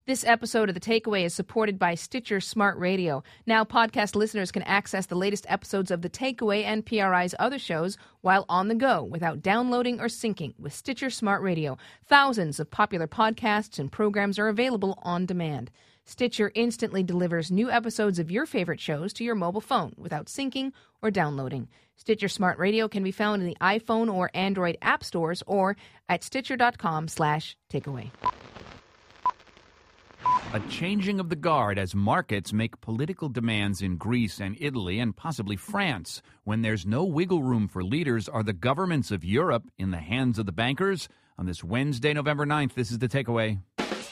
This episode of The Takeaway is supported by Stitcher Smart Radio. Now, podcast listeners can access the latest episodes of The Takeaway and PRI's other shows while on the go without downloading or syncing with Stitcher Smart Radio. Thousands of popular podcasts and programs are available on demand. Stitcher instantly delivers new episodes of your favorite shows to your mobile phone without syncing or downloading. Stitcher Smart Radio can be found in the iPhone or Android app stores or at stitcher.com/takeaway. A changing of the guard as markets make political demands in Greece and Italy and possibly France. When there's no wiggle room for leaders, are the governments of Europe in the hands of the bankers? On this Wednesday, November 9th, this is The Takeaway.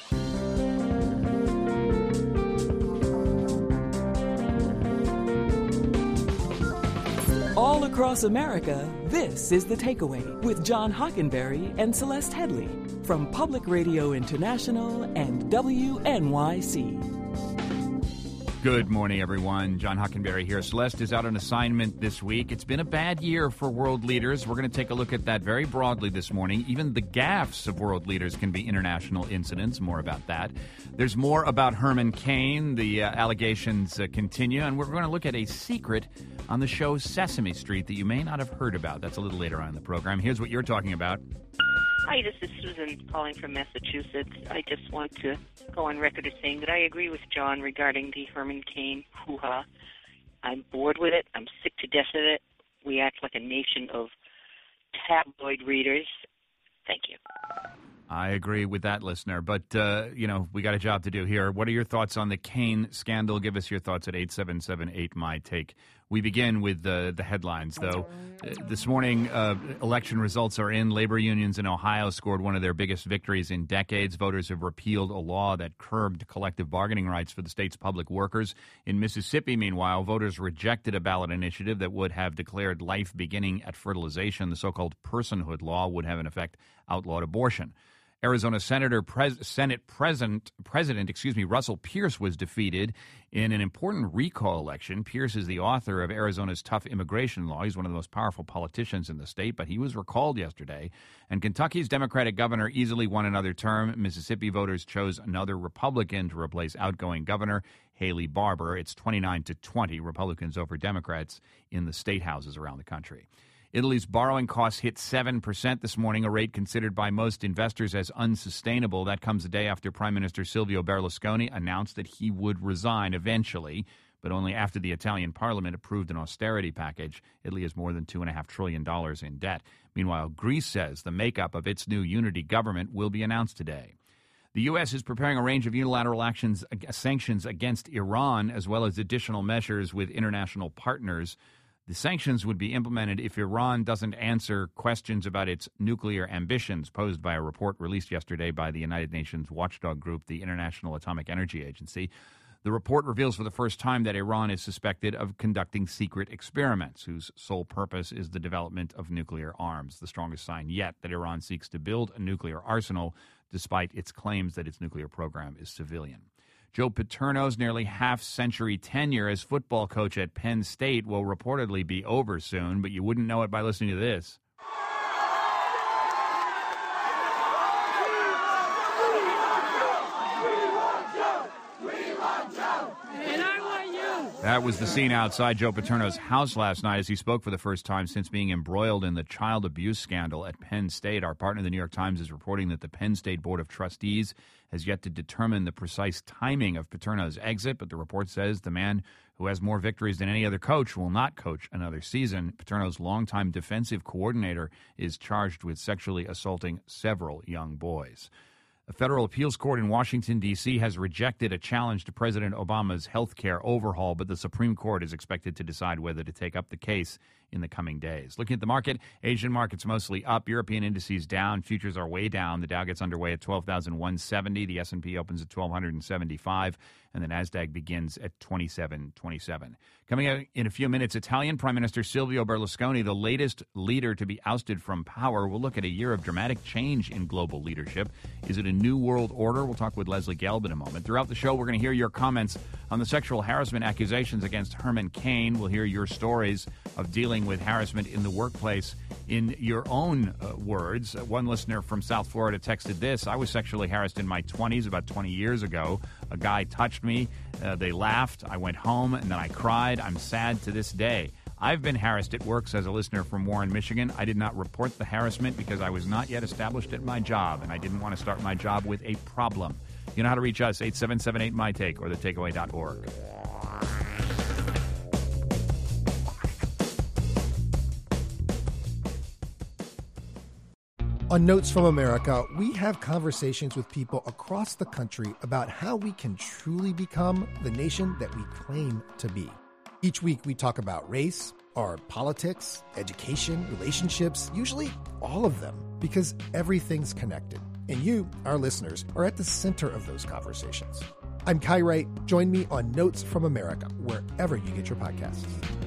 All across America, this is The Takeaway with John Hockenberry and Celeste Headley from Public Radio International and WNYC. Good morning, everyone. John Hockenberry here. Celeste is out on assignment this week. It's been a bad year for world leaders. We're going to take a look at that very broadly this morning. Even the gaffes of world leaders can be international incidents. More about that. There's more about Herman Cain. The allegations continue, and we're going to look at a secret on the show Sesame Street that you may not have heard about. That's a little later on in the program. Here's what you're talking about. Hi, this is Susan calling from Massachusetts. I just want to go on record as saying that I agree with John regarding the Herman Cain hoo-ha. I'm bored with it. I'm sick to death of it. We act like a nation of tabloid readers. Thank you. I agree with that, listener. But, we got a job to do here. What are your thoughts on the Cain scandal? Give us your thoughts at 877-8-MY-TAKE. We begin with the headlines, though. This morning, election results are in. Labor unions in Ohio scored one of their biggest victories in decades. Voters have repealed a law that curbed collective bargaining rights for the state's public workers. In Mississippi, meanwhile, voters rejected a ballot initiative that would have declared life beginning at fertilization. The so-called personhood law would have, in effect, outlawed abortion. Arizona Senate President Russell Pierce was defeated in an important recall election. Pierce is the author of Arizona's tough immigration law. He's one of the most powerful politicians in the state, but he was recalled yesterday. And Kentucky's Democratic governor easily won another term. Mississippi voters chose another Republican to replace outgoing governor Haley Barbour. It's 29-20 Republicans over Democrats in the state houses around the country. Italy's borrowing costs hit 7% this morning, a rate considered by most investors as unsustainable. That comes a day after Prime Minister Silvio Berlusconi announced that he would resign eventually, but only after the Italian parliament approved an austerity package. Italy has more than $2.5 trillion in debt. Meanwhile, Greece says the makeup of its new unity government will be announced today. The U.S. is preparing a range of unilateral sanctions against Iran, as well as additional measures with international partners. The sanctions would be implemented if Iran doesn't answer questions about its nuclear ambitions posed by a report released yesterday by the United Nations watchdog group, the International Atomic Energy Agency. The report reveals for the first time that Iran is suspected of conducting secret experiments whose sole purpose is the development of nuclear arms, the strongest sign yet that Iran seeks to build a nuclear arsenal despite its claims that its nuclear program is civilian. Joe Paterno's nearly half-century tenure as football coach at Penn State will reportedly be over soon, but you wouldn't know it by listening to this. That was the scene outside Joe Paterno's house last night as he spoke for the first time since being embroiled in the child abuse scandal at Penn State. Our partner, the New York Times, is reporting that the Penn State Board of Trustees has yet to determine the precise timing of Paterno's exit, but the report says the man who has more victories than any other coach will not coach another season. Paterno's longtime defensive coordinator is charged with sexually assaulting several young boys. A federal appeals court in Washington, D.C. has rejected a challenge to President Obama's health care overhaul, but the Supreme Court is expected to decide whether to take up the case in the coming days. Looking at the market, Asian markets mostly up. European indices down. Futures are way down. The Dow gets underway at 12,170. The S&P opens at 1,275. And the Nasdaq begins at 2727. Coming out in a few minutes, Italian Prime Minister Silvio Berlusconi, the latest leader to be ousted from power. We'll look at a year of dramatic change in global leadership. Is it a new world order? We'll talk with Leslie Gelb in a moment. Throughout the show, we're going to hear your comments on the sexual harassment accusations against Herman Cain. We'll hear your stories of dealing dealing with harassment in the workplace in your own words. One listener from South Florida texted this: I was sexually harassed in my 20s, about 20 years ago. A guy touched me. They laughed. I went home, and then I cried. I'm sad to this day. I've been harassed at work, says a listener from Warren, Michigan. I did not report the harassment because I was not yet established at my job, and I didn't want to start my job with a problem. You know how to reach us, 877-8MyTake or thetakeaway.org. On Notes from America, we have conversations with people across the country about how we can truly become the nation that we claim to be. Each week, we talk about race, our politics, education, relationships, usually all of them, because everything's connected. And you, our listeners, are at the center of those conversations. I'm Kai Wright. Join me on Notes from America, wherever you get your podcasts.